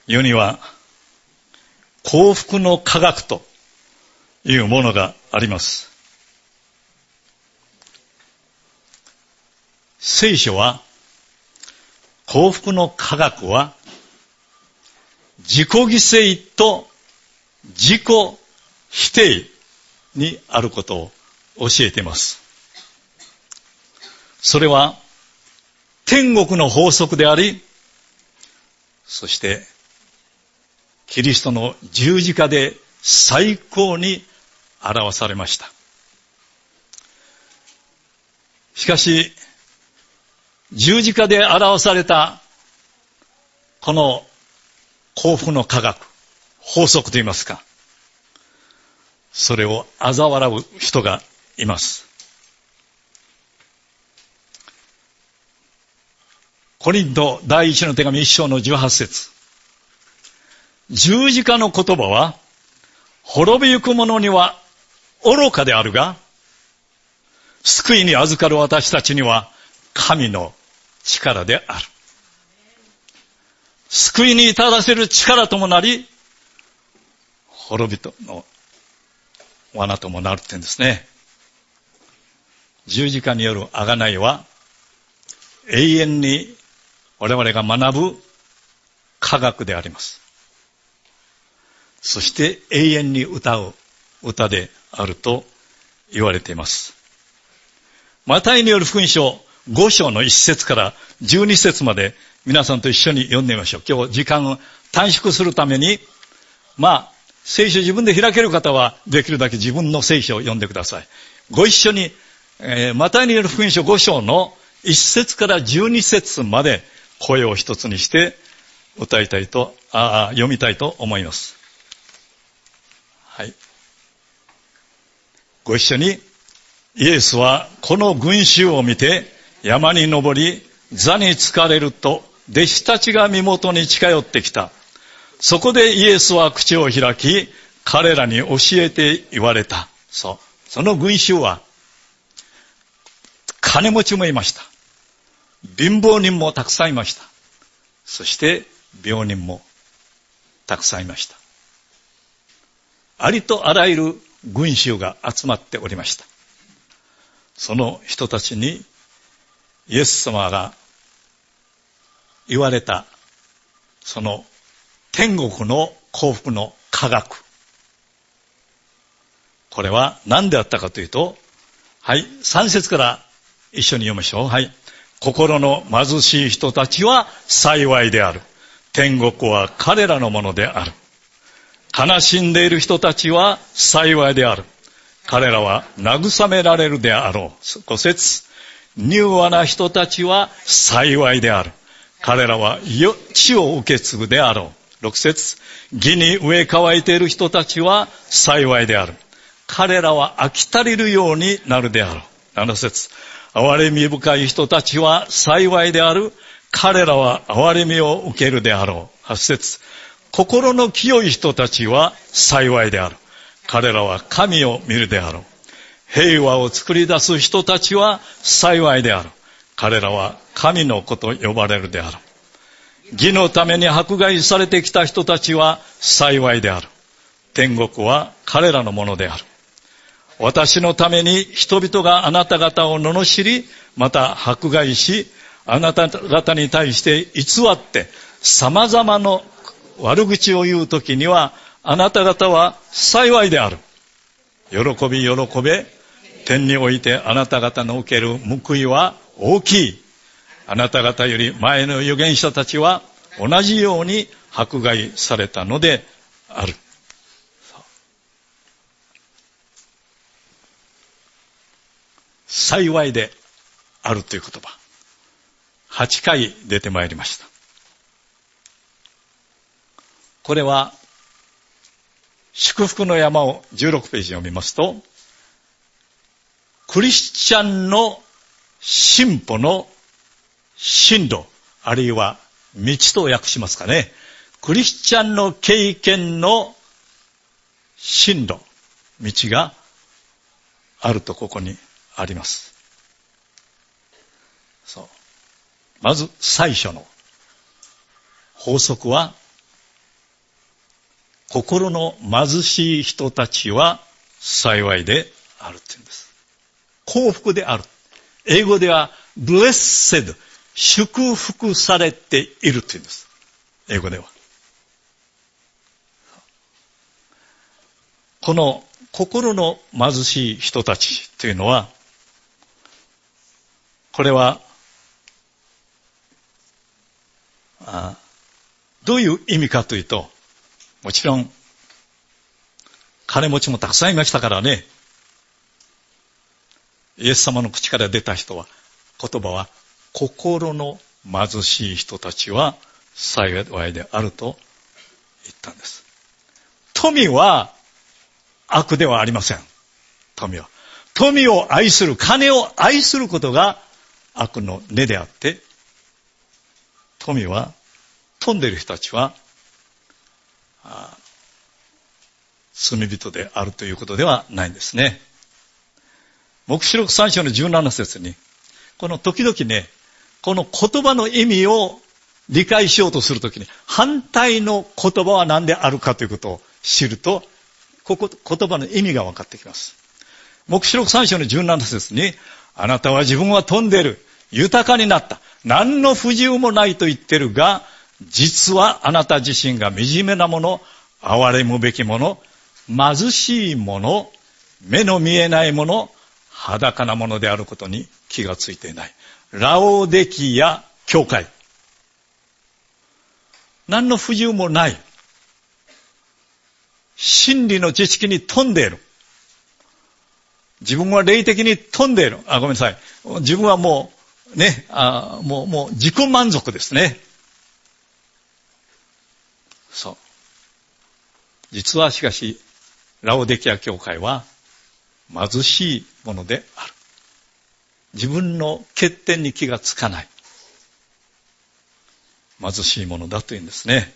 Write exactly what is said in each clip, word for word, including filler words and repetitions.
世には幸福の科学というものがあります。聖書は幸福の科学は自己犠牲と自己否定にあることを教えています。それは天国の法則であり、そしてキリストの十字架で最高に表されました。しかし十字架で表されたこの幸福の科学、法則といいますか、それを嘲笑う人がいます。コリント第一の手紙一章のじゅうはち節。十字架の言葉は滅びゆく者には愚かであるが、救いに預かる私たちには神の力である。救いに至らせる力ともなり、滅びとの罠ともなるって言うんですね。十字架による贖いは永遠に我々が学ぶ科学であります。そして永遠に歌う歌であると言われています。マタイによる福音書ご章のいち節からじゅうに節まで皆さんと一緒に読んでみましょう。今日時間を短縮するために、まあ聖書自分で開ける方はできるだけ自分の聖書を読んでください。ご一緒に、えー、マタイによる福音書ご章のいち節からじゅうに節まで声を一つにして歌いたいと、あ読みたいと思います。はい。ご一緒に。イエスはこの群衆を見て山に登り座に疲れると弟子たちが身元に近寄ってきた。そこでイエスは口を開き彼らに教えて言われた。そう。その群衆は金持ちもいました。貧乏人もたくさんいました。そして病人もたくさんいました。ありとあらゆる群衆が集まっておりました。その人たちにイエス様が言われたその天国の幸福の科学、これは何であったかというと、はい、さん節から一緒に読みましょう。はい。心の貧しい人たちは幸いである。天国は彼らのものである。悲しんでいる人たちは幸いである。彼らは慰められるであろう。ご節。柔和な人たちは幸いである。彼らは地を受け継ぐであろう。ろく節。義に飢え渇いている人たちは幸いである。彼らは飽き足りるようになるであろう。なな節。憐れみ深い人たちは幸いである。彼らは憐れみを受けるであろう。はち節。心の清い人たちは幸いである。彼らは神を見るであろう。平和を作り出す人たちは幸いである。彼らは神の子と呼ばれるである。義のために迫害されてきた人たちは幸いである。天国は彼らのものである。私のために人々があなた方を罵り、また迫害し、あなた方に対して偽って様々な悪口を言うときには、あなた方は幸いである。喜び喜べ。天においてあなた方の受ける報いは大きい。あなた方より前の預言者たちは同じように迫害されたのである。幸いであるという言葉、はちかい出てまいりました。これは祝福の山をじゅうろくページを見ますと、クリスチャンの進歩の進路、あるいは道と訳しますかね。クリスチャンの経験の進路、道があるとここにあります。そう。まず最初の法則は、 心の貧しい人たちは幸いであるって言うんです。幸福である。英語では blessed、祝福されているって言うんです。英語では。この心の貧しい人たちというのは、これはあどういう意味かというと、もちろん金持ちもたくさんいましたからね。イエス様の口から出た人は、言葉は心の貧しい人たちは幸いであると言ったんです。富は悪ではありません。富は。富を愛する、金を愛することが悪の根であって、富は、富んでいる人たちは、あ罪人であるということではないんですね。黙示録さん章のじゅうなな節に、この時々ね、この言葉の意味を理解しようとするときに、反対の言葉は何であるかということを知ると、ここ言葉の意味が分かってきます。黙示録さん章のじゅうなな節に、あなたは自分は富んでいる、豊かになった、何の不自由もないと言ってるが、実はあなた自身が惨めなもの、憐れむべきもの、貧しいもの、目の見えないもの、裸なものであることに気がついていない。ラオデキア教会。何の不自由もない。真理の知識に富んでいる。自分は霊的に富んでいる。あ、ごめんなさい。自分はもう、ね、あもう、もう自己満足ですね。そう。実はしかし、ラオデキア教会は貧しいものである。自分の欠点に気がつかない。貧しいものだというんですね。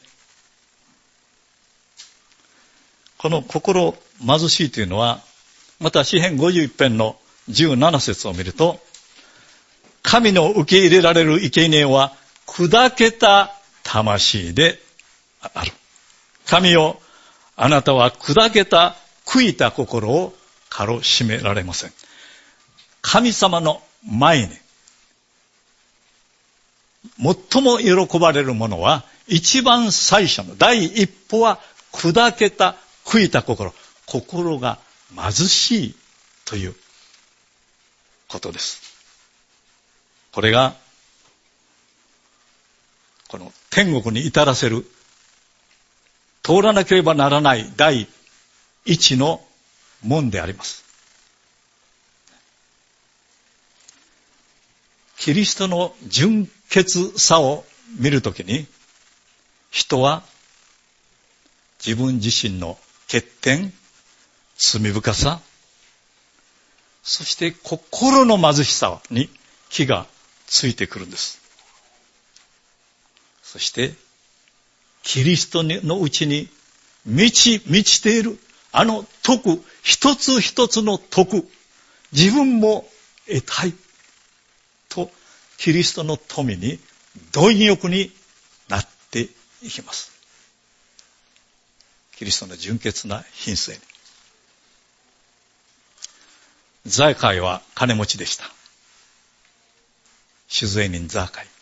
この心貧しいというのは、また詩編ごじゅういち編のじゅうなな節を見ると、神の受け入れられる生贄は砕けた魂である。神よ、あなたは砕けた悔いた心を軽しめられません。神様の前に最も喜ばれるものは、一番最初の第一歩は砕けた悔いた心、心が貧しいということです。これがこの天国に至らせる通らなければならない第一の門であります。キリストの純潔さを見るときに、人は自分自身の欠点、罪深さ、そして心の貧しさに気がついてくるんです。そしてキリストのうちに満ち満ちているあの徳、一つ一つの徳、自分も得たいとキリストの富に貪欲になっていきます。キリストの純潔な品性に。ザーカイは金持ちでした。酒税人ザーカイ。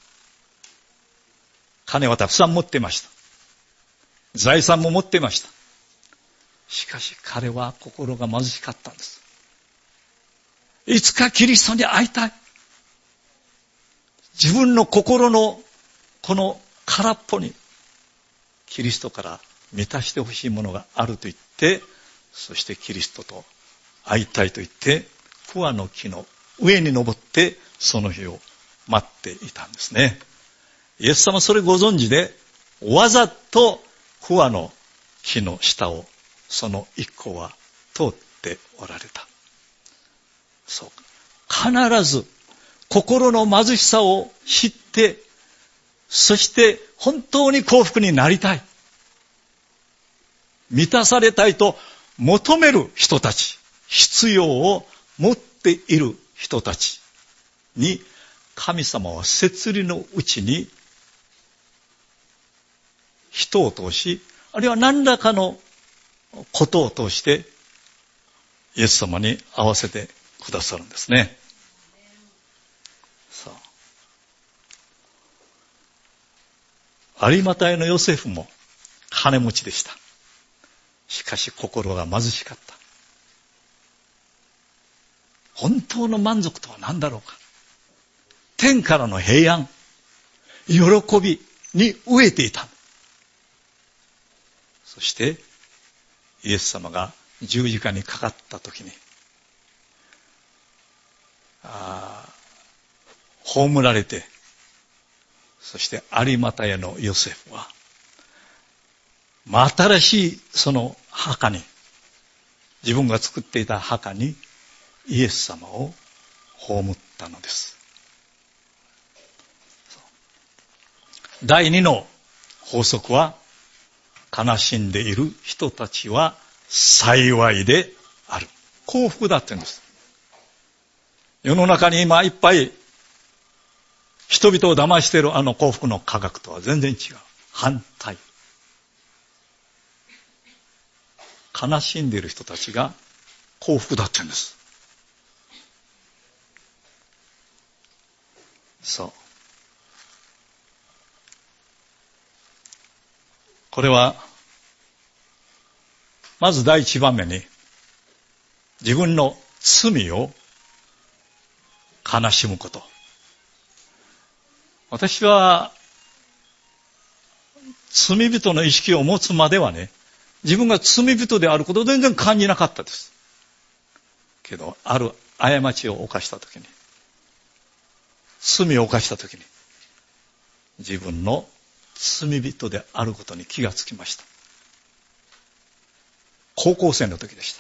金はたくさん持っていました。財産も持っていました。しかし彼は心が貧しかったんです。いつかキリストに会いたい。自分の心のこの空っぽにキリストから満たしてほしいものがあると言って、そしてキリストと会いたいと言って、桑の木の上に登ってその日を待っていたんですね。イエス様それご存知で、わざと桑の木の下をその一行は通っておられた。そうか。必ず心の貧しさを知って、そして本当に幸福になりたい、満たされたいと求める人たち、必要を持っている人たちに、神様は摂理のうちに人を通しあるいは何らかのことを通してイエス様に合わせてくださるんですね。さあ、有馬太のヨセフも金持ちでした。しかし心が貧しかった。本当の満足とは何だろうか。天からの平安、喜びに飢えていた。そしてイエス様が十字架にかかった時に、あ葬られて、そして有馬太のヨセフは、新しいその墓に、自分が作っていた墓にイエス様を葬ったのです。第二の法則は、悲しんでいる人たちは幸いである。幸福だって言うんです。世の中に今いっぱい人々を騙しているあの幸福の科学とは全然違う。反対。悲しんでいる人たちが幸福だって言うんです。そう。これは、まず第一番目に、自分の罪を悲しむこと。私は、罪人の意識を持つまではね、自分が罪人であることを全然感じなかったです。けど、ある過ちを犯したときに、罪を犯したときに、自分の罪人であることに気がつきました。高校生の時でした。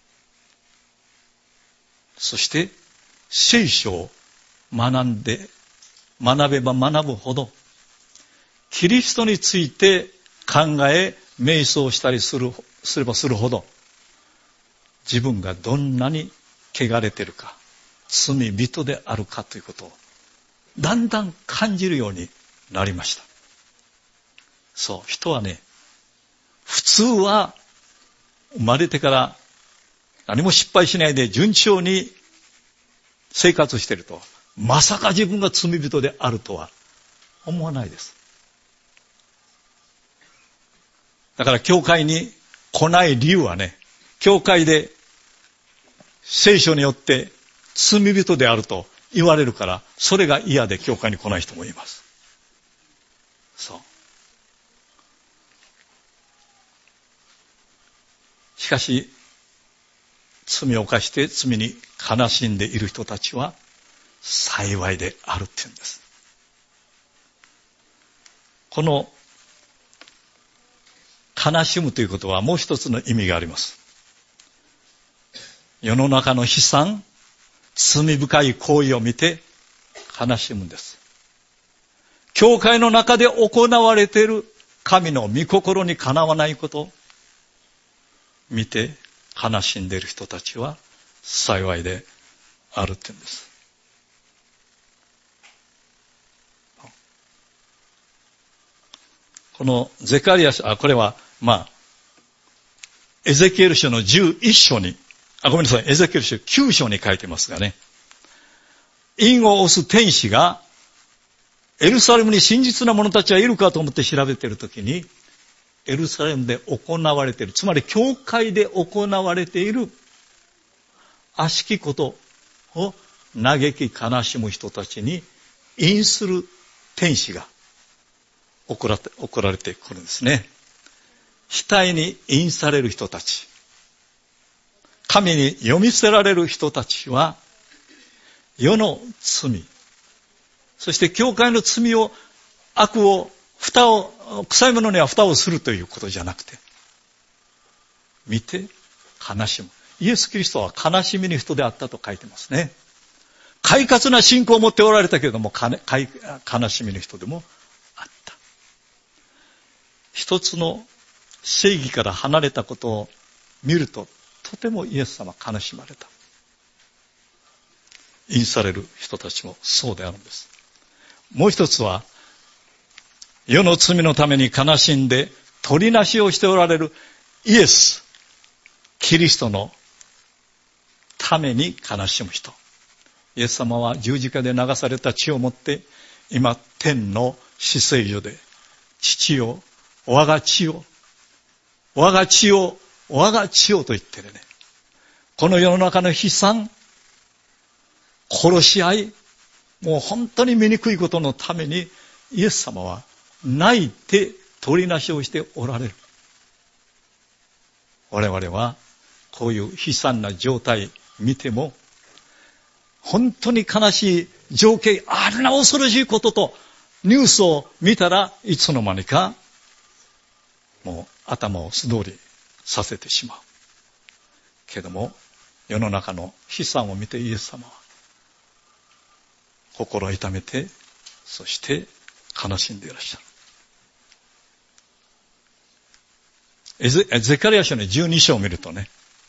そして、聖書を学んで、学べば学ぶほど、キリストについて考え、瞑想したりする、すればするほど、自分がどんなに汚れているか、罪人であるかということを、だんだん感じるようになりました。そう、人はね、普通は生まれてから何も失敗しないで順調に生活していると、まさか自分が罪人であるとは思わないです。だから教会に来ない理由はね、教会で聖書によって罪人であると言われるから、それが嫌で教会に来ない人もいます。そう。しかし、罪を犯して罪に悲しんでいる人たちは幸いであるって言うんです。この悲しむということはもう一つの意味があります。世の中の悲惨、罪深い行為を見て悲しむんです。教会の中で行われている神の御心にかなわないことを見て悲しんでいる人たちは幸いであるって言うんです。このゼカリア書、あ、これは、まあ、エゼキエル書のじゅういっ章に、あ、ごめんなさい、エゼキエル書きゅう章に書いてますがね、印を押す天使が、エルサレムに真実な者たちはいるかと思って調べているときに、エルサレムで行われている、つまり教会で行われている悪しきことを嘆き悲しむ人たちに印する天使が送られて、送られてくるんですね。額に印される人たち、神に読み捨てられる人たちは、世の罪、そして教会の罪を、悪を、蓋を、臭いものには蓋をするということじゃなくて、見て悲しむ。イエス・キリストは悲しみに人であったと書いてますね。快活な信仰を持っておられたけれども、悲しみの人でもあった。一つの正義から離れたことを見ると、とてもイエス様悲しまれた。印される人たちもそうであるんです。もう一つは、世の罪のために悲しんで取りなしをしておられるイエス、キリストのために悲しむ人。イエス様は十字架で流された血をもって、今天の至聖所で、父よ、我が血を、我が血を、我が血をと言ってるね。この世の中の悲惨、殺し合い、もう本当に醜いことのために、イエス様は泣いて取りなしをしておられる。我々はこういう悲惨な状態見ても、本当に悲しい情景、あんな恐ろしいこととニュースを見たらいつの間にかもう頭を素通りさせてしまう。けども世の中の悲惨を見てイエス様は心を痛めて、そして悲しんでいらっしゃる。エゼ、エゼカリヤ書のじゅうに章を見るとね、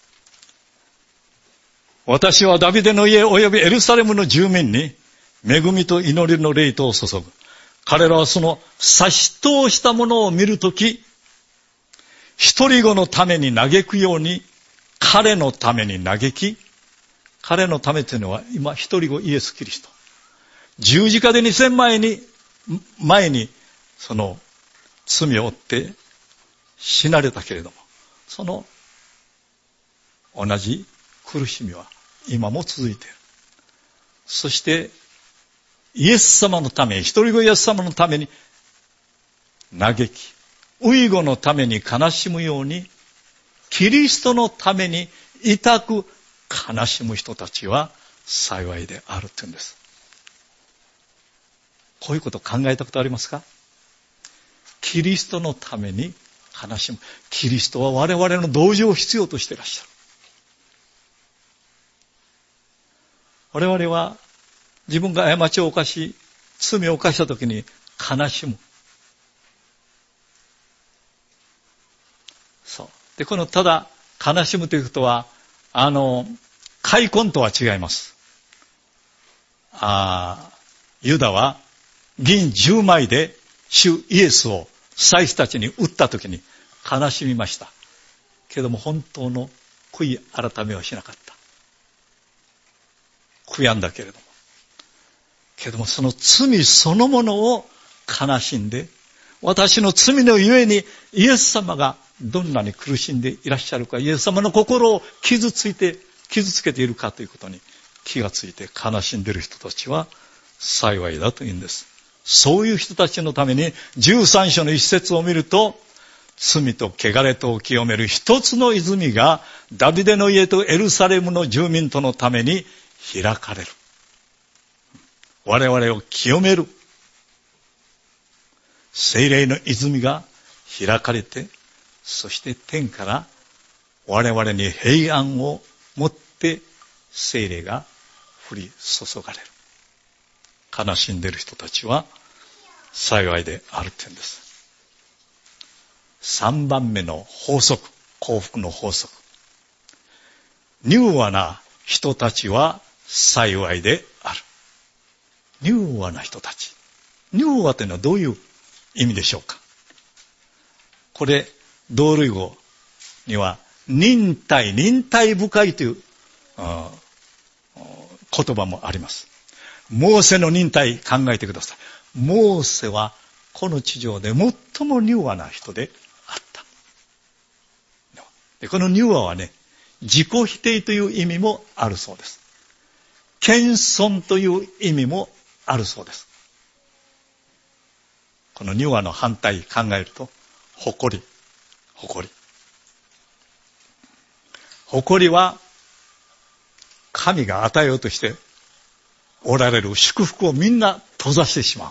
私はダビデの家及びエルサレムの住民に恵みと祈りの霊とを注ぐ。彼らはその差し通したものを見るとき、一人子のために嘆くように彼のために嘆き、彼のためというのは今一人子イエス・キリスト。十字架で二千前に、前にその罪を負って死なれたけれども、その同じ苦しみは今も続いている。そしてイエス様のために、一人子イエス様のために嘆き、遺語のために悲しむように、キリストのために痛く悲しむ人たちは幸いであるというんです。こういうことを考えたことありますか？キリストのために悲しむ。キリストは我々の同情を必要としていらっしゃる。我々は自分が過ちを犯し、罪を犯したときに悲しむ。そう。で、このただ悲しむということは、あの、悔恨とは違います。ああ、ユダは銀十枚で主イエスを祭司たちに売ったときに悲しみました。けども本当の悔い改めはしなかった。悔やんだけれども。けどもその罪そのものを悲しんで、私の罪のゆえにイエス様がどんなに苦しんでいらっしゃるか、イエス様の心を傷ついて、傷つけているかということに気がついて悲しんでいる人たちは幸いだというんです。そういう人たちのためにじゅうさん章の一節を見ると、罪と汚れとを清める一つの泉がダビデの家とエルサレムの住民とのために開かれる。我々を清める聖霊の泉が開かれて、そして天から我々に平安をもって聖霊が降り注がれる。悲しんでいる人たちは幸いである点です。三番目の法則、幸福の法則。柔和な人たちは幸いである。柔和な人たち。柔和というのはどういう意味でしょうか？これ、同類語には忍耐、忍耐深いという言葉もあります。モーセの忍耐考えてください。モーセはこの地上で最も柔和な人であった。でこの柔和はね、自己否定という意味もあるそうです。謙遜という意味もあるそうです。この柔和の反対考えると、誇り、誇り。誇りは神が与えようとしておられる祝福をみんな閉ざしてしまう。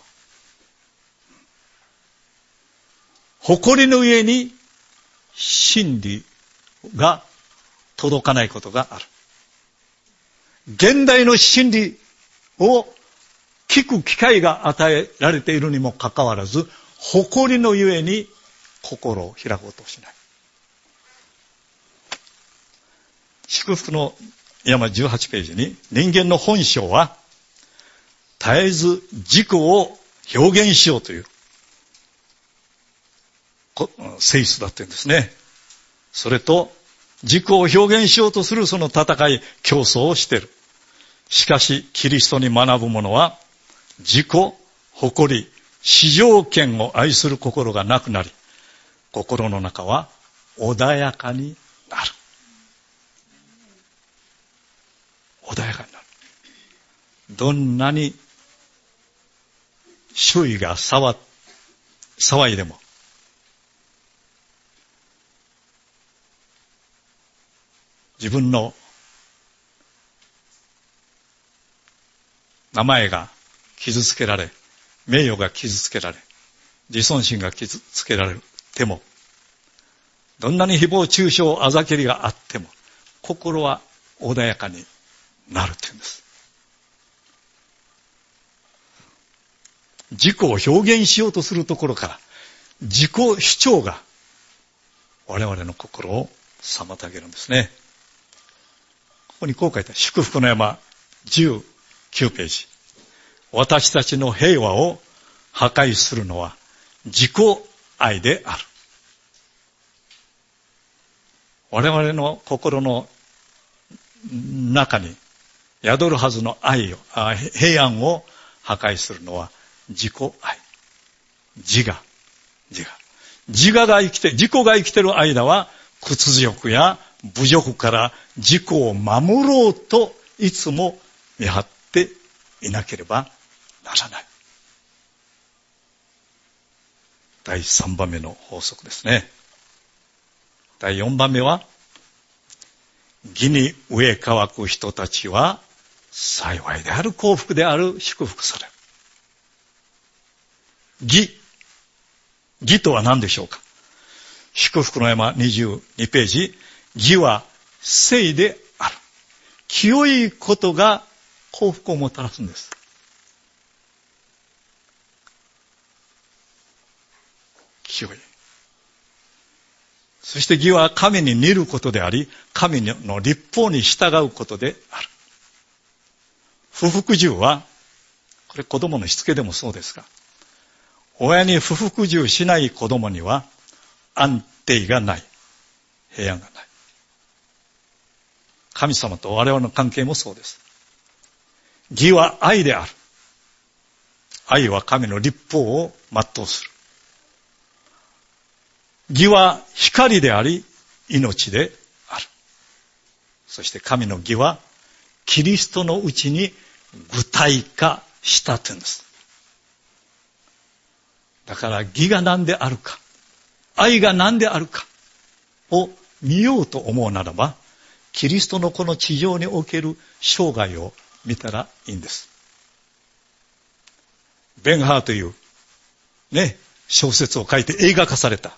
誇りの上に真理が届かないことがある。現代の真理を聞く機会が与えられているにもかかわらず、誇りのゆえに心を開こうとしない。祝福の山じゅうはちページに、人間の本性は絶えず自己を表現しようという性質だって言うんですね。それと自己を表現しようとするその戦い、競争をしている。しかしキリストに学ぶ者は自己、誇り、至上権を愛する心がなくなり、心の中は穏やかになる。穏やかになる。どんなに周囲が騒、騒いでも、自分の名前が傷つけられ、名誉が傷つけられ、自尊心が傷つけられても、どんなに誹謗中傷、あざけりがあっても、心は穏やかになるって言うんです。自己を表現しようとするところから、自己主張が我々の心を妨げるんですね。ここにこう書いてある。祝福の山じゅうきゅうページ。私たちの平和を破壊するのは自己愛である。我々の心の中に宿るはずの愛を、平安を破壊するのは自己愛。自我。自我。自我が生きて、自己が生きている間は屈辱や侮辱から自己を守ろうといつも見張っていなければならない。だいさんばんめの法則ですね。だいよんばんめは、義に飢え渇く人たちは幸いである、幸福である、祝福される。義。義とは何でしょうか。祝福の山にじゅうにページ。義は聖である。清いことが幸福をもたらすんです。清い。そして義は神に似ることであり、神の律法に従うことである。不服従は、これ子供のしつけでもそうですが、親に不服従しない子供には安定がない。平安がない。神様と我々の関係もそうです。義は愛である。愛は神の律法を全うする。義は光であり、命である。そして神の義は、キリストのうちに具体化したというんです。だから義が何であるか、愛が何であるかを見ようと思うならば、キリストのこの地上における生涯を見たらいいんです。ベンハーというね、小説を書いて映画化された。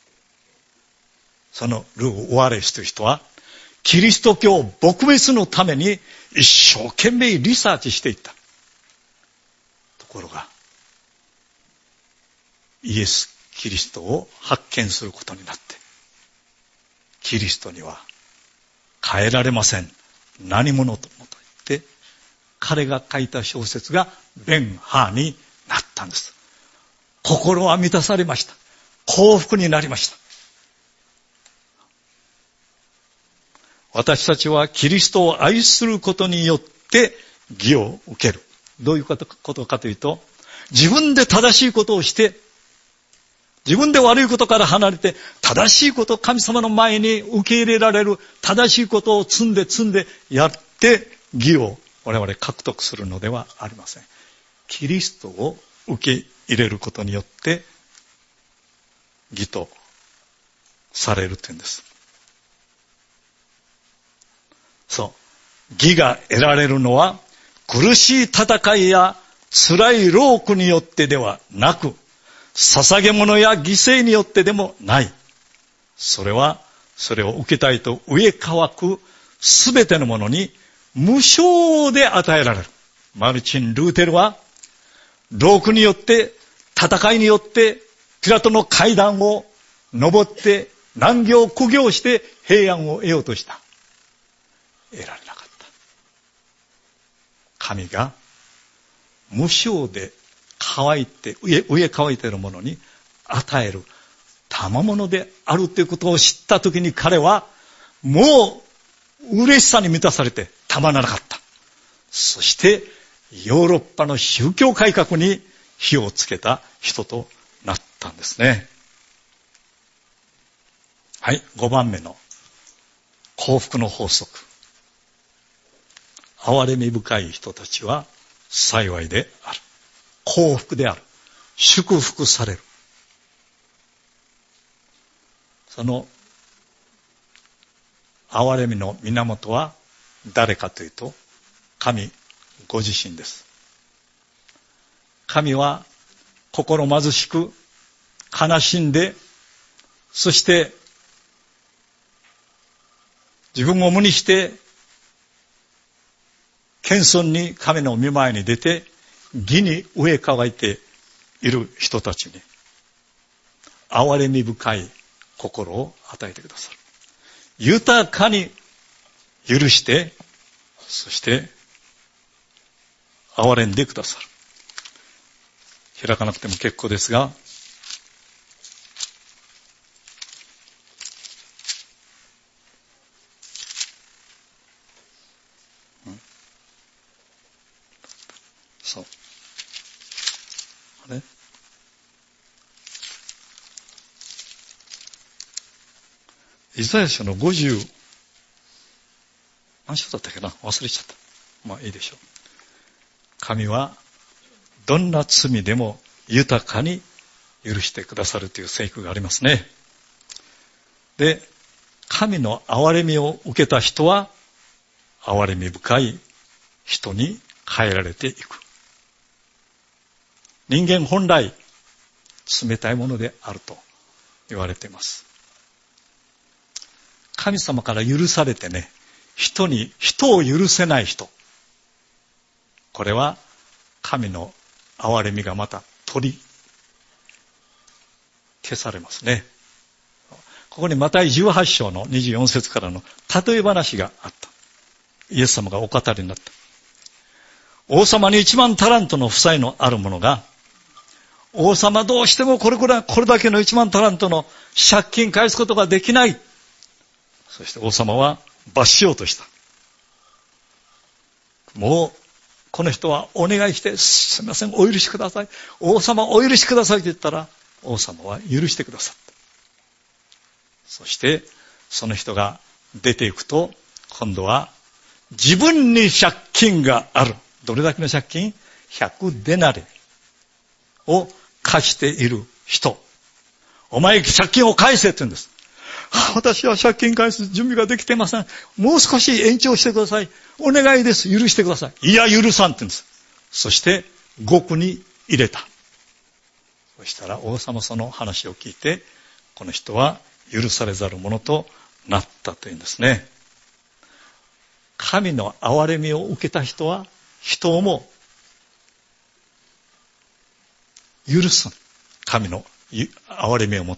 そのルー・オアレスという人は、キリスト教撲滅のために一生懸命リサーチしていった。ところが、イエス・キリストを発見することになって、キリストには変えられません。何者ともと言って、彼が書いた小説がベン・ハーになったんです。心は満たされました。幸福になりました。私たちはキリストを愛することによって義を受ける。どういうことかというと、自分で正しいことをして、自分で悪いことから離れて、正しいことを神様の前に受け入れられる、正しいことを積んで積んでやって、義を我々獲得するのではありません。キリストを受け入れることによって、義とされるというんです。そう。義が得られるのは、苦しい戦いや辛い労苦によってではなく、捧げ物や犠牲によってでもない。それは、それを受けたいと飢え渇くすべてのものに無償で与えられる。マルチン・ルーテルは、労苦によって、戦いによって、ピラトの階段を登って、難行苦行して平安を得ようとした。得られなかった。神が無償で乾いて、飢え、飢え乾いているものに与える賜物であるということを知ったときに彼はもう嬉しさに満たされてたまらなかった。そしてヨーロッパの宗教改革に火をつけた人となったんですね。はい、ごばんめの幸福の法則。憐れみ深い人たちは幸いである。幸福である。祝福される。その憐れみの源は誰かというと、神ご自身です。神は心貧しく悲しんで、そして自分を無にして謙遜に神の御前に出て義に飢え渇いている人たちに憐れみ深い心を与えてくださる。豊かに許して、そして憐れんでくださる。開かなくても結構ですが、うん、そうあれイザヤ書のごじゅう何章だったっけな、忘れちゃった。まあいいでしょう。神はどんな罪でも豊かに許してくださるという聖句がありますね。で、神の憐れみを受けた人は憐れみ深い人に変えられていく。人間本来冷たいものであると言われています。神様から許されてね、人に人を許せない人、これは神の憐れみがまた取り消されますね。ここにマタイじゅうはち章のにじゅうよん節からの例え話があった。イエス様がお語りになった。王様に一万タラントの負債のある者が、王様どうしてもこれこれこれだけの一万タラントの借金返すことができない。そして王様は罰しようとした。もうこの人はお願いして、すみません、お許しください。王様お許しくださいと言ったら、王様は許してくださった。そしてその人が出ていくと、今度は自分に借金がある。どれだけの借金 ?ひゃく デナリを貸している人。お前借金を返せって言うんです。私は借金返す準備ができていません。もう少し延長してください。お願いです。許してください。いや、許さんって言うんです。そして獄に入れた。そしたら王様その話を聞いて、この人は許されざる者となったというんですね。神の憐れみを受けた人は人をも許す。神の憐れみをもって。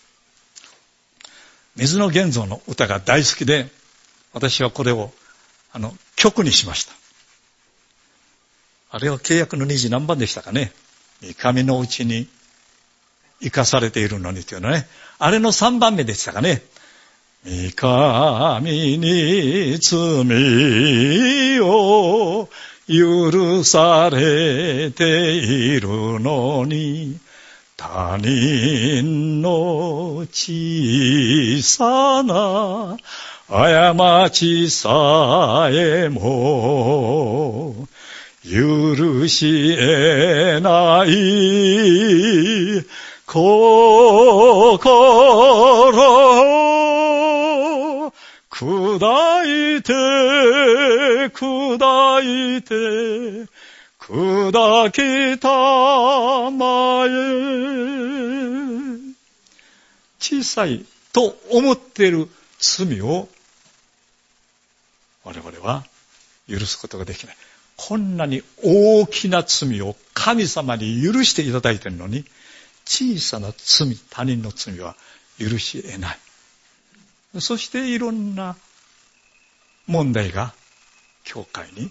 水の源蔵の歌が大好きで、私はこれをあの曲にしました。あれは契約のにじ何番でしたかね。御神のうちに生かされているのにというのね。あれのさんばんめでしたかね。御神に罪を許されているのに、他人の小さな過ちさえも許し得ない心砕いて砕いて砕きたまえ。小さいと思っている罪を我々は許すことができない。こんなに大きな罪を神様に許していただいているのに、小さな罪、他人の罪は許し得ない。そしていろんな問題が教会に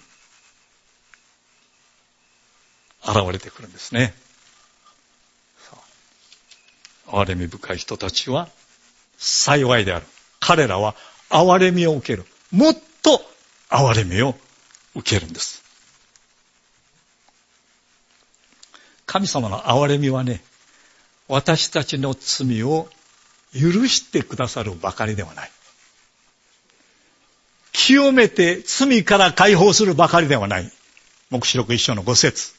現れてくるんですね。 憐れみ深い人たちは幸いである。彼らは憐れみを受ける。もっと憐れみを受けるんです。神様の憐れみはね、私たちの罪を許してくださるばかりではない。清めて罪から解放するばかりではない。黙示録一章の五節。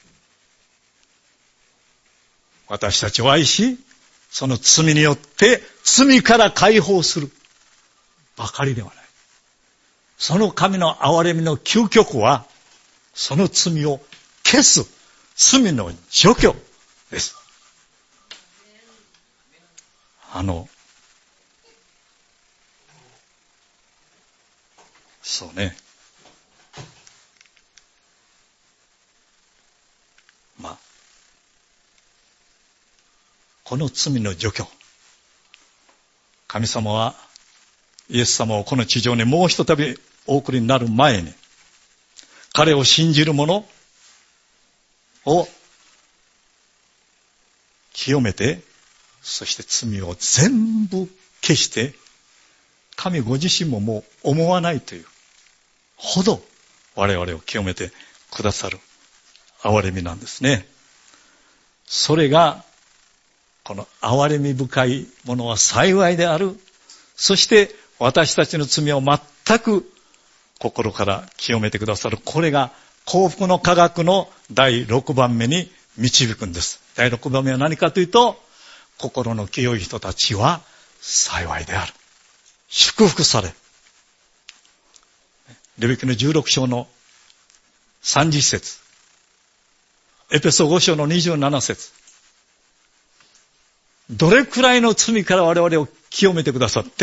私たちを愛し、その罪によって罪から解放するばかりではない。その神の憐れみの究極は、その罪を消す罪の除去です。あの、そうね。まあ、この罪の除去。神様は、イエス様をこの地上にもう一度お送りになる前に、彼を信じる者を清めて、そして罪を全部消して、神ご自身ももう思わないというほど我々を清めてくださる憐れみなんですね。それがこの憐れみ深いものは幸いである。そして私たちの罪を全く心から清めてくださる。これが幸福の科学のだいろくばんめに導くんです。だいろくばんめは何かというと、心の清い人たちは幸いである。祝福され。レビ記のじゅうろく章のさんじゅっ節。エペソご章のにじゅうなな節。どれくらいの罪から我々を清めてくださって、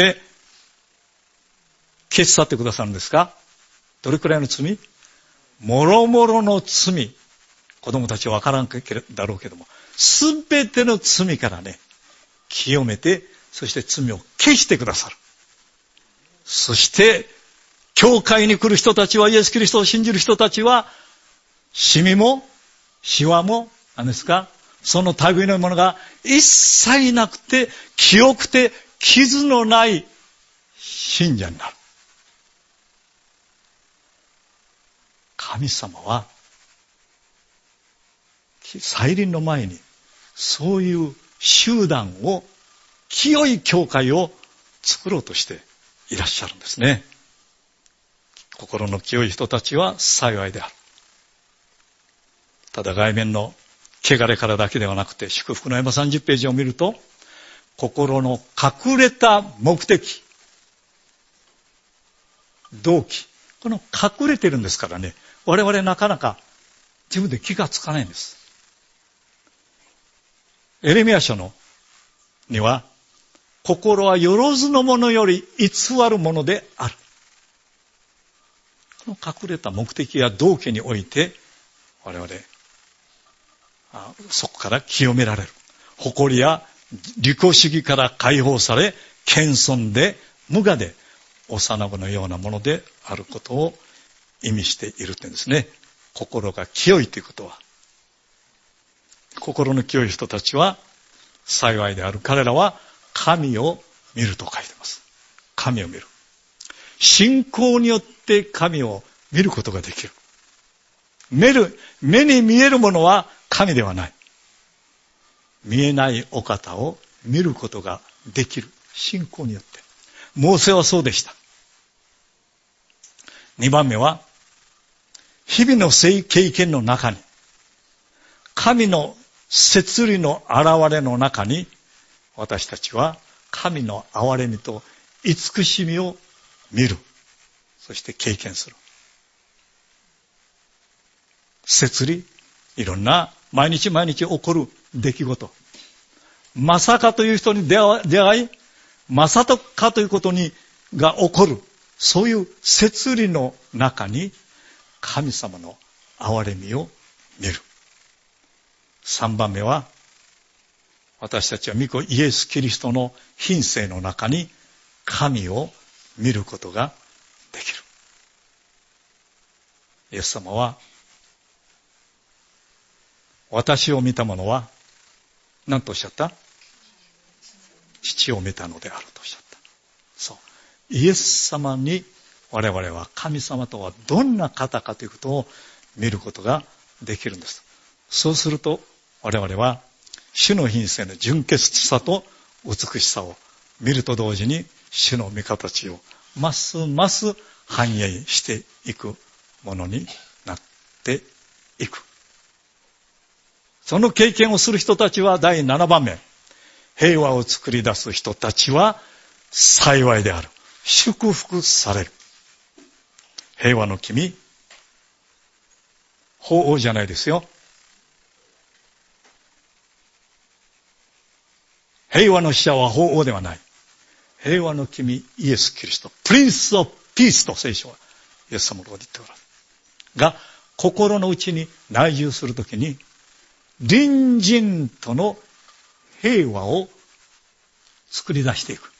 消し去ってくださるんですか？どれくらいの罪？もろもろの罪。子供たちはわからんだろうけども、すべての罪からね、清めて、そして罪を消してくださる。そして、教会に来る人たちは、イエス・キリストを信じる人たちは、シミも、シワも、何ですか？その類のものが一切なくて、清くて、傷のない信者になる。神様は、再臨の前に、そういう集団を、清い教会を作ろうとしていらっしゃるんですね。心の清い人たちは幸いである。ただ外面の汚れからだけではなくて、祝福の山さんじゅっページを見ると、心の隠れた目的、動機、この隠れてるんですからね、我々なかなか自分で気がつかないんです。エレミヤ書のには、心はよろずのものより偽るものである。この隠れた目的や動機において、我々、あそこから清められる。誇りや利己主義から解放され、謙遜で無我で幼子のようなものであることを意味しているというんですね。心が清いということは。心の清い人たちは幸いである。彼らは神を見ると書いてます。神を見る。信仰によって神を見ることができる。目る、目に見えるものは神ではない。見えないお方を見ることができる。信仰によって。モーセはそうでした。二番目は、日々の経験の中に、神の摂理の現れの中に、私たちは神の憐れみと慈しみを見る。そして経験する。摂理、いろんな毎日毎日起こる出来事。まさかという人に出会い、まさかということにが起こる。そういう摂理の中に神様の憐れみを見る。三番目は、私たちは御子イエス・キリストの品性の中に神を見ることができる。イエス様は、私を見た者は何とおっしゃった？ 父を見たのであるとおっしゃった。そう。イエス様に我々は神様とはどんな方かということを見ることができるんです。そうすると我々は主の品性の純潔さと美しさを見ると同時に主の御形をますます反映していくものになっていく。その経験をする人たちはだいななばんめ、平和を作り出す人たちは幸いである。祝福される。平和の君、法王じゃないですよ。平和の使者は法王ではない。平和の君、イエス・キリスト、プリンス・オブ・ピースと聖書はイエス様のことを言っておられる。が、心の内に内住するときに、隣人との平和を作り出していく。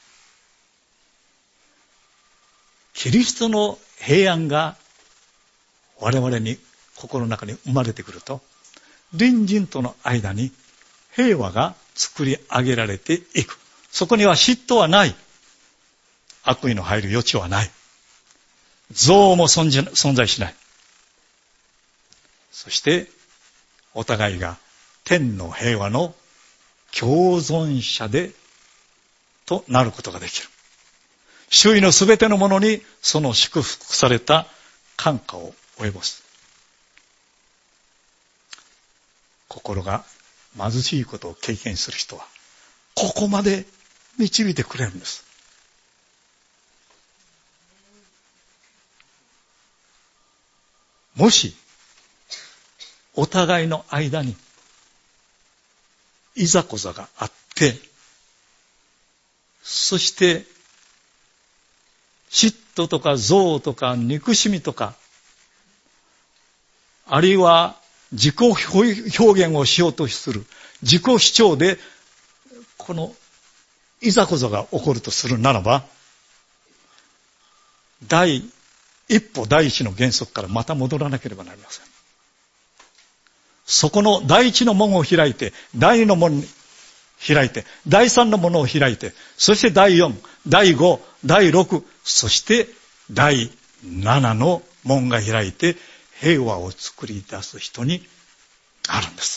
キリストの平安が我々に心の中に生まれてくると、隣人との間に平和が作り上げられていく。そこには嫉妬はない。悪意の入る余地はない。憎悪も存在しない。そしてお互いが天の平和の共存者でとなることができる。周囲のすべてのものにその祝福された感化を及ぼす。心が貧しいことを経験する人はここまで導いてくれるんです。もしお互いの間にいざこざがあって、そして嫉妬とか憎悪とか憎しみとか、あるいは自己表現をしようとする自己主張でこのいざこざが起こるとするならば、第一歩第一の原則からまた戻らなければなりません。そこの第一の門を開いて、第二の門に開いて、第三の門を開いて、そして第四、第五、第六、そして第七の門が開いて平和を作り出す人にあるんです。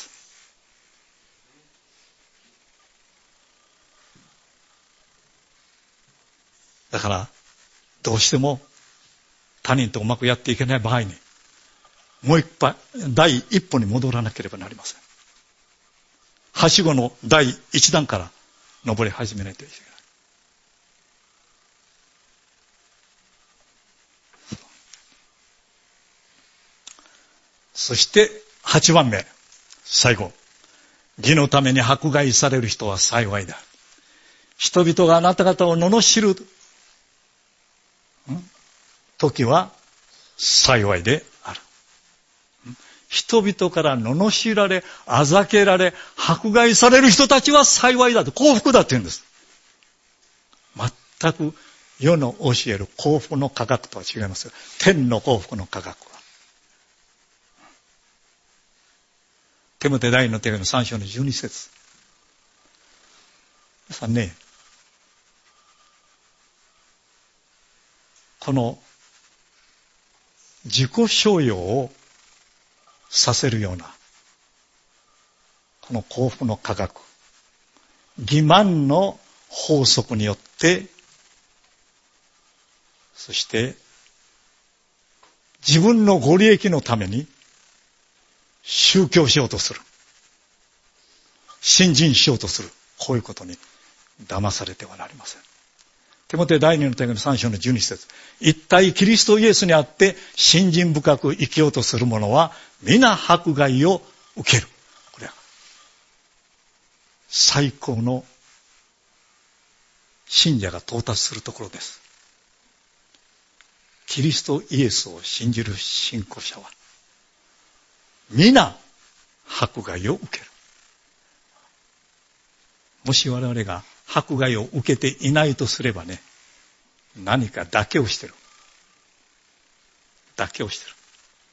だからどうしても他人とうまくやっていけない場合に、もう一歩、第一歩に戻らなければなりません。はしごの第一段から登り始めないといけない。そしてはちばんめ、最後。義のために迫害される人は幸いだ。人々があなた方を罵る時は幸いである。人々から罵られ、あざけられ、迫害される人たちは幸いだと、幸福だって言うんです。全く世の教える幸福の科学とは違いますよ。天の幸福の科学は。テモテ第二の手紙のさん章のじゅうに節。皆さんね、この自己商用をさせるようなこの幸福の科学、欺瞞の法則によって、そして自分のご利益のために宗教しようとする、信心しようとする、こういうことに騙されてはなりません。テモテ第二の手紙のさん章のじゅうに節。一体キリストイエスにあって信心深く生きようとする者は皆迫害を受ける。これは最高の信者が到達するところです。キリストイエスを信じる信仰者は皆迫害を受ける。もし我々が迫害を受けていないとすればね、何か妥協してる。妥協してる。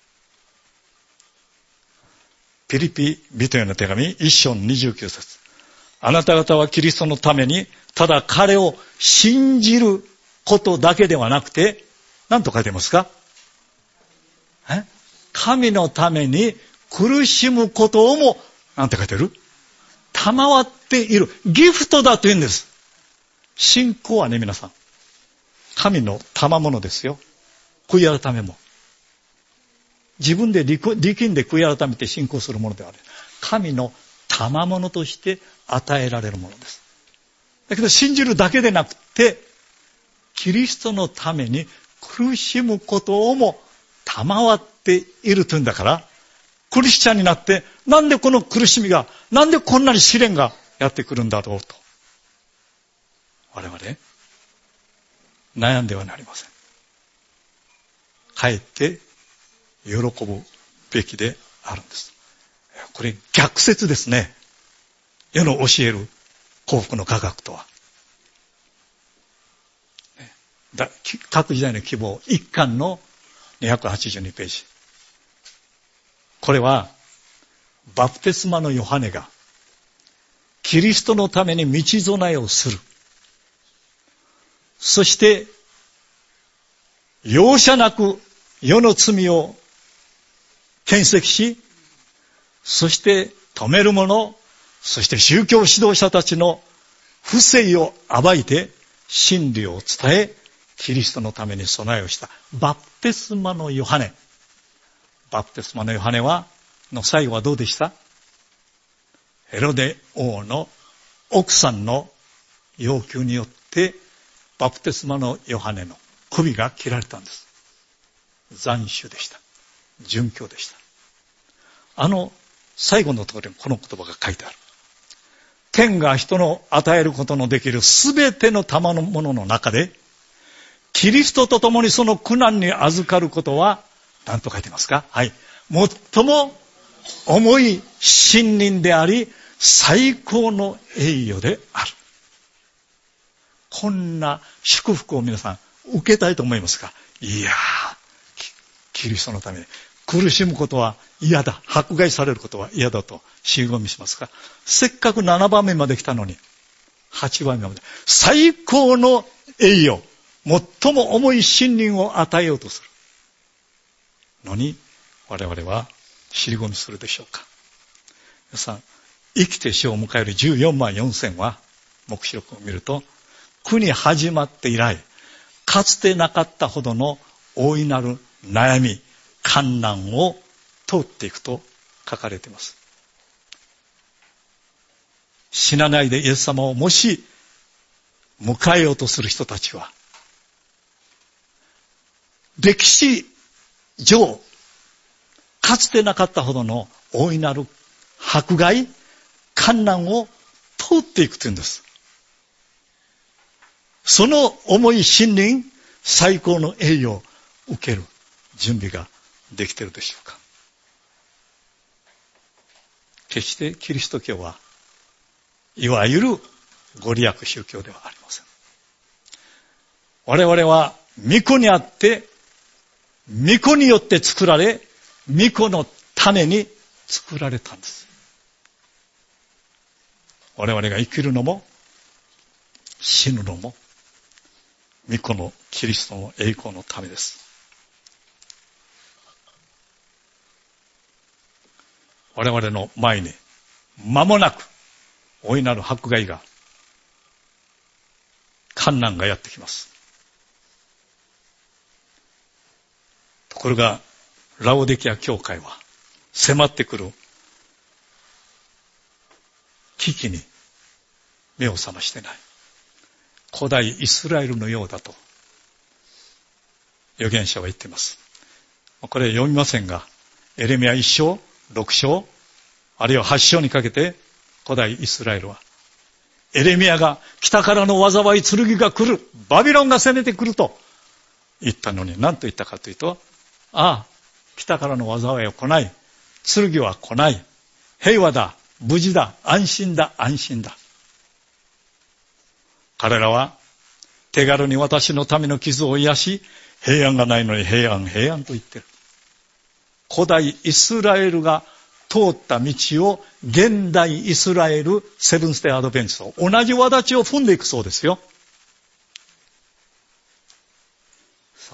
ピリピ人への手紙一章のにじゅうきゅう節。あなた方はキリストのためにただ彼を信じることだけではなくて、何と書いてますか？え？神のために苦しむことをも、なんて書いてる？賜っている。ギフトだと言うんです。信仰はね、皆さん。神の賜物ですよ。悔い改めも。自分で力んで悔い改めて信仰するものではない。神の賜物として与えられるものです。だけど信じるだけでなくて、キリストのために苦しむことをも賜っているというんだから、クリスチャンになって、なんでこの苦しみが、なんでこんなに試練がやってくるんだろうと。我々、悩んではなりません。かえって喜ぶべきであるんです。これ逆説ですね。世の教える幸福の科学とは。各時代の希望一巻のにひゃくはちじゅうにページ。これはバプテスマのヨハネがキリストのために道備えをする。そして容赦なく世の罪を検責し、そして止める者、そして宗教指導者たちの不正を暴いて真理を伝え、キリストのために備えをしたバプテスマのヨハネ。バプテスマのヨハネはの最後はどうでした？ヘロデ王の奥さんの要求によってバプテスマのヨハネの首が切られたんです。斬首でした。殉教でした。あの最後のところにこの言葉が書いてある。天が人の与えることのできるすべての賜物の中で、キリストと共にその苦難に預かることは何と書いてますか？はい。最も重い信任であり、最高の栄誉である。こんな祝福を皆さん受けたいと思いますか？いやー、キリストのために苦しむことは嫌だ。迫害されることは嫌だと尻込みしますか？せっかくななばんめまで来たのに、はちばんめまで。最高の栄誉、最も重い信任を与えようとするのに、我々は尻込みするでしょうか？皆さん、生きて死を迎えるじゅうよんまんよんせんは、黙示録を見ると、苦に始まって以来、かつてなかったほどの大いなる悩み、患難を通っていくと書かれています。死なないでイエス様をもし迎えようとする人たちは、歴史上、かつてなかったほどの大いなる迫害、患難を通っていくというんです。その重い信任、最高の栄誉を受ける準備ができているでしょうか？決してキリスト教はいわゆるご利益宗教ではありません。我々は御子にあって御子によって作られ、御子のために作られたんです。我々が生きるのも死ぬのも御子のキリストの栄光のためです。我々の前に間もなく大いなる迫害が、患難がやってきます。ところがラオデキア教会は迫ってくる危機に目を覚ましてない。古代イスラエルのようだと預言者は言っています。これ読みませんが、エレミヤいっ章、ろく章、あるいははち章にかけて古代イスラエルは、エレミヤが北からの災い剣が来る、バビロンが攻めてくると言ったのに、何と言ったかというと、ああ、北からの災いは来ない、剣は来ない、平和だ、無事だ、安心だ、安心だ。彼らは手軽に私の民の傷を癒し、平安がないのに平安平安と言ってる。古代イスラエルが通った道を現代イスラエルセブンステイアドベンチスト、同じ轍を踏んでいくそうですよ。そう。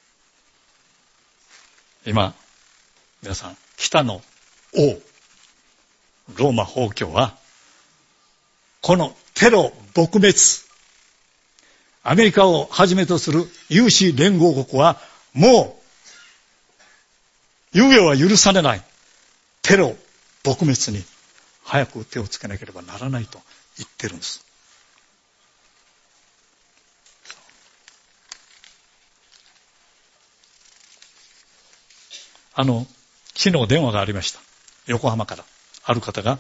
今、皆さん、北の王、ローマ法教は、このテロ撲滅、アメリカをはじめとする有志連合国は、もう、猶予は許されない。テロ撲滅に早く手をつけなければならないと言ってるんです。あの、昨日電話がありました。横浜から。ある方が、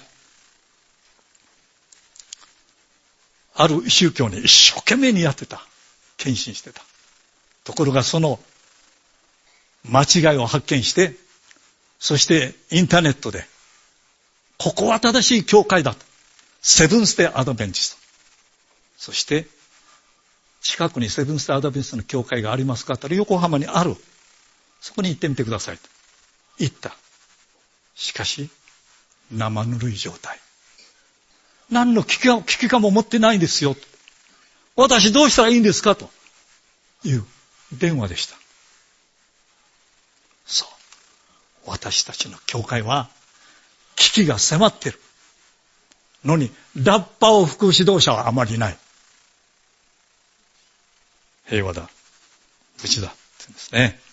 ある宗教に一生懸命にやってた。献身してた。ところがその間違いを発見して、そしてインターネットで、ここは正しい教会だと。セブンステイアドベンチスト。そして、近くにセブンステイアドベンチストの教会がありますかと言ったら、横浜にある。そこに行ってみてくださいと。行った。しかし、生ぬるい状態。何の危機か、危機感も持ってないんですよ。私どうしたらいいんですかという電話でした。そう。私たちの教会は危機が迫っているのに、ラッパを吹く指導者はあまりいない。平和だ。無事だ。って言うんですね。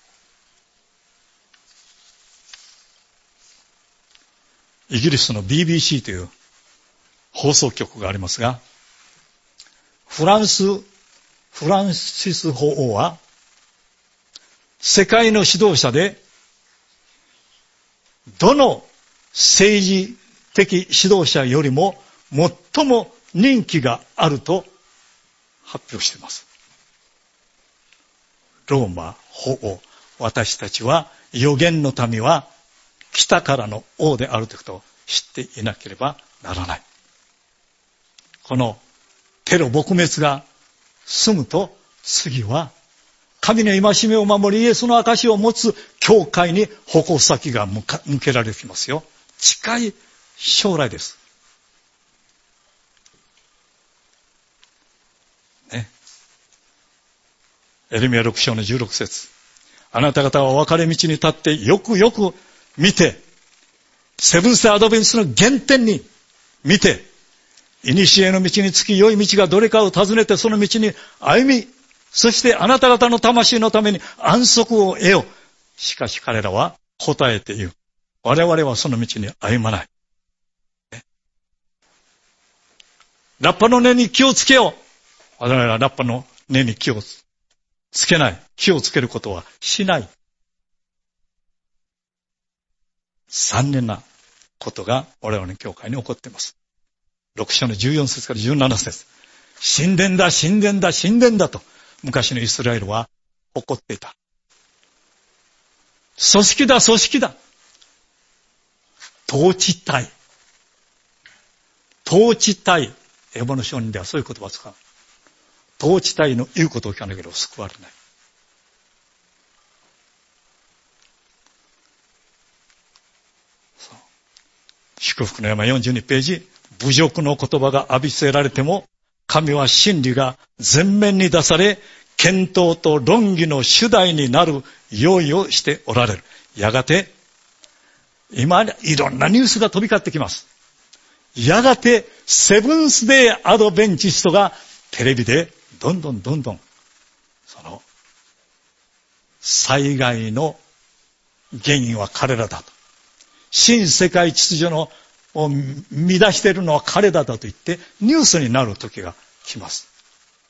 イギリスの ビービーシー という放送局がありますが、フランス、フランシス法王は、世界の指導者で、どの政治的指導者よりも最も人気があると発表しています。ローマ法王、私たちは預言の民は北からの王であるということを知っていなければならない。このテロ撲滅が済むと、次は神の戒めを守り、イエスの証を持つ教会に矛先が向けられてきますよ。近い将来です。ね。エレミヤろく章のじゅうろく節。あなた方は分かれ道に立ってよくよく見て、セブンステイアドベンチストの原点に見て、古の道につき良い道がどれかを尋ねてその道に歩み、そしてあなた方の魂のために安息を得よう。しかし彼らは答えて言う。我々はその道に歩まない。ラッパの根に気をつけよう。我々はラッパの根に気をつけない。気をつけることはしない。残念なことが我々の教会に起こっています。ろく章のじゅうよん節からじゅうなな節。神殿だ、神殿だ、神殿だと昔のイスラエルは怒っていた。組織だ、組織だ。統治体。統治体。エホバの証人ではそういう言葉を使う。統治体の言うことを聞かなければ救われない。祝福の山よんじゅうにページ。侮辱の言葉が浴びせられても、神は真理が前面に出され、検討と論議の主題になる用意をしておられる。やがて、今いろんなニュースが飛び交ってきます。やがて、セブンスデーアドベンチストがテレビでどんどんどんどん、その、災害の原因は彼らだと。新世界秩序のを乱しているのは彼らだと言ってニュースになる時が来ます。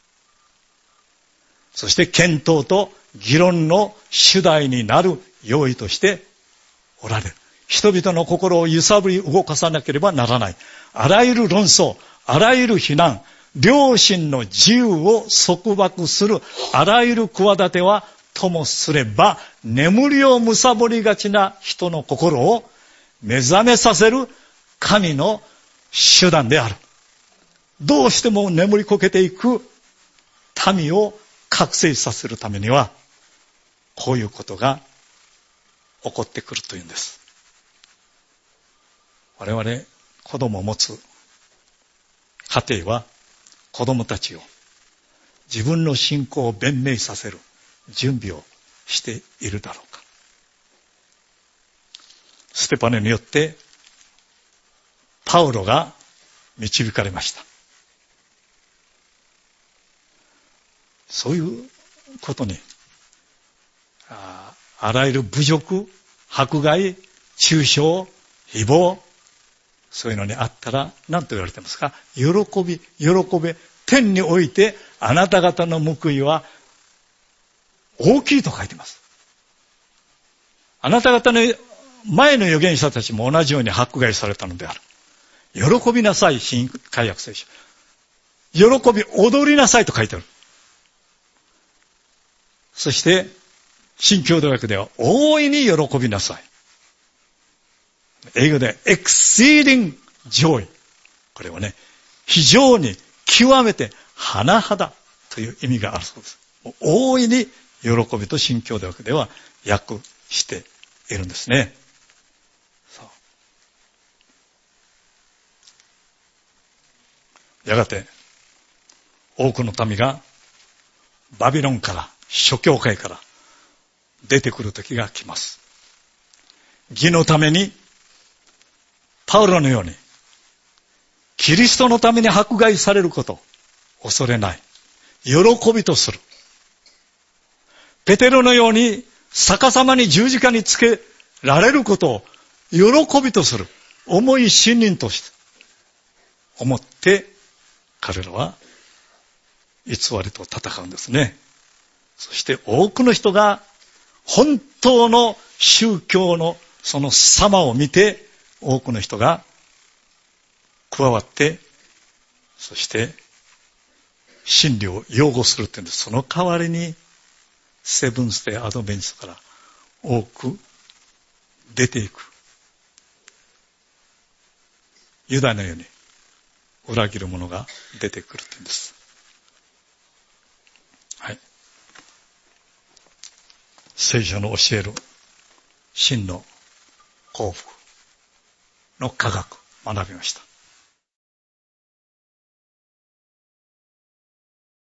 そして検討と議論の主題になる用意としておられる。人々の心を揺さぶり動かさなければならない。あらゆる論争、あらゆる非難、良心の自由を束縛するあらゆる企てはともすれば、眠りを貪りがちな人の心を目覚めさせる神の手段である。どうしても眠りこけていく民を覚醒させるためには、こういうことが起こってくるというんです。 我々子供を持つ家庭は子供たちを自分の信仰を弁明させる準備をしているだろうか。ステパネによってパウロが導かれました。そういうことに あ, あらゆる侮辱、迫害、中傷、誹謗、そういうのにあったら何と言われてますか？喜び、喜べ。天においてあなた方の報いは大きいと書いてます。あなた方の前の預言者たちも同じように迫害されたのである。喜びなさい、新改約聖書。喜び、踊りなさいと書いてある。そして新共同訳では大いに喜びなさい。英語で exceeding joy。これはね、非常に極めて甚だという意味があるそうです。大いに喜びと新共同訳では訳しているんですね。やがて多くの民がバビロンから諸教会から出てくる時が来ます。義のためにパウロのようにキリストのために迫害されることを恐れない、喜びとする。ペテロのように逆さまに十字架につけられることを喜びとする重い信任として思って彼らは偽りと戦うんですね。そして多くの人が本当の宗教のその様を見て多くの人が加わって、そして真理を擁護するっていうんです。その代わりにセブンスデーアドベンチストから多く出ていく。ユダのように裏切る者が出てくるっていうんです。はい。聖書の教える真の幸福の科学学びました。